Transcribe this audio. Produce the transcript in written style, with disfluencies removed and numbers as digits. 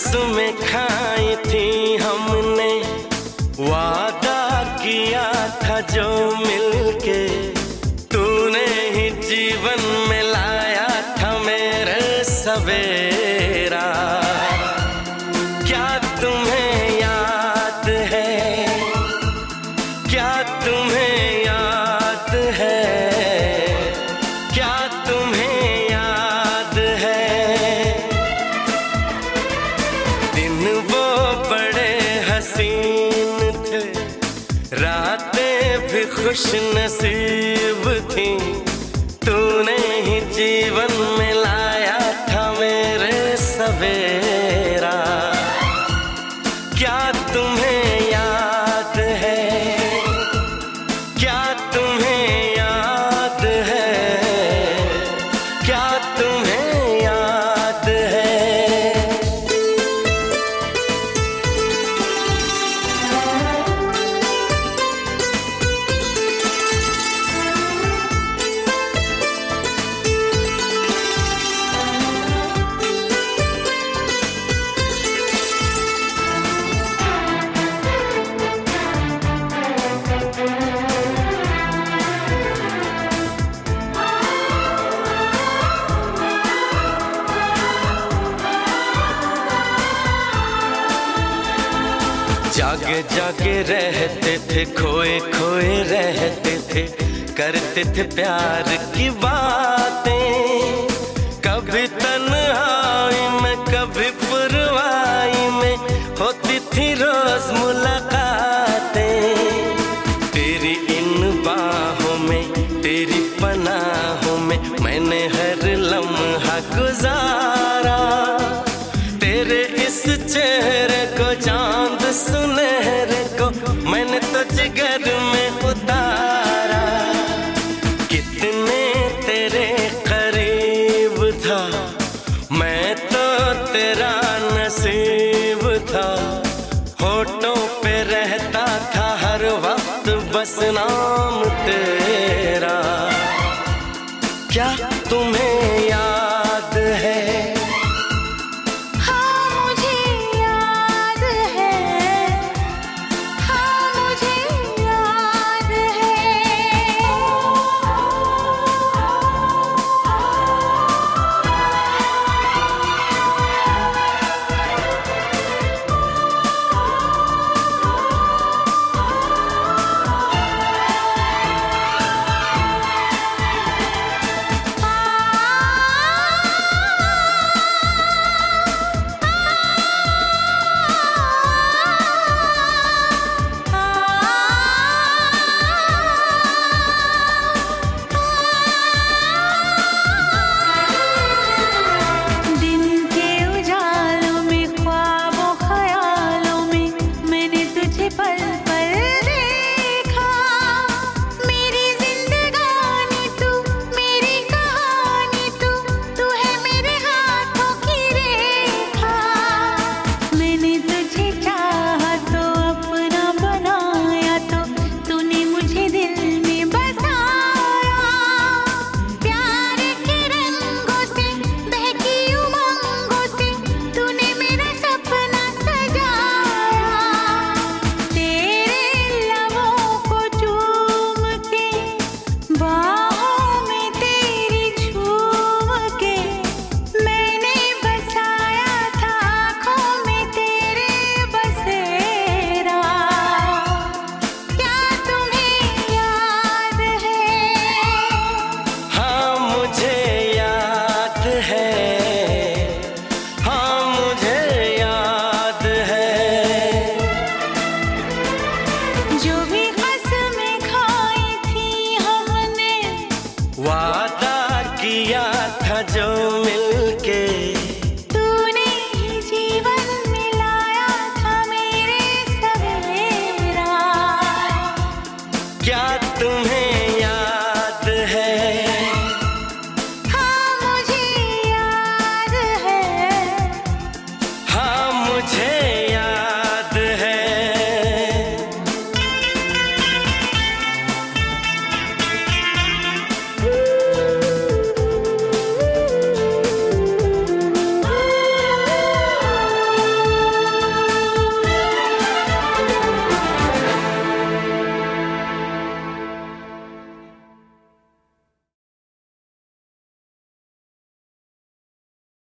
कसमें खाई थी हमने, वादा किया था जो मिलके, तूने ही जीवन में लाया था मेरे सवेरा। क्या तुम्हें याद है, क्या तुम्हें याद है, क्या तुम्हें याद है? दिन वो बड़े हसीन थे, रातें भी खुश नसीब थी, तूने ही जीवन में लाया था मेरे सवेरा। क्या तुम्हें याद है, क्या तुम्हें याद है, क्या तुम्हें याद है? जागे जागे रहते थे, खोए खोए रहते थे, करते थे प्यार की बातें। कभी तन्हाई में कभी पुरवाई में होती थी रोज मुलाकातें। तेरी इन बाहों में, तेरी पनाहों में मैंने हर लम्हा गुजारा। तेरे इस चेहरे को, चांद सुनहरे को मैंने तो जिगर में उतारा। कितने तेरे करीब था, मैं तो तेरा नसीब था। होठों पे रहता था हर वक्त बस नाम तेरा। क्या तुम्हें याद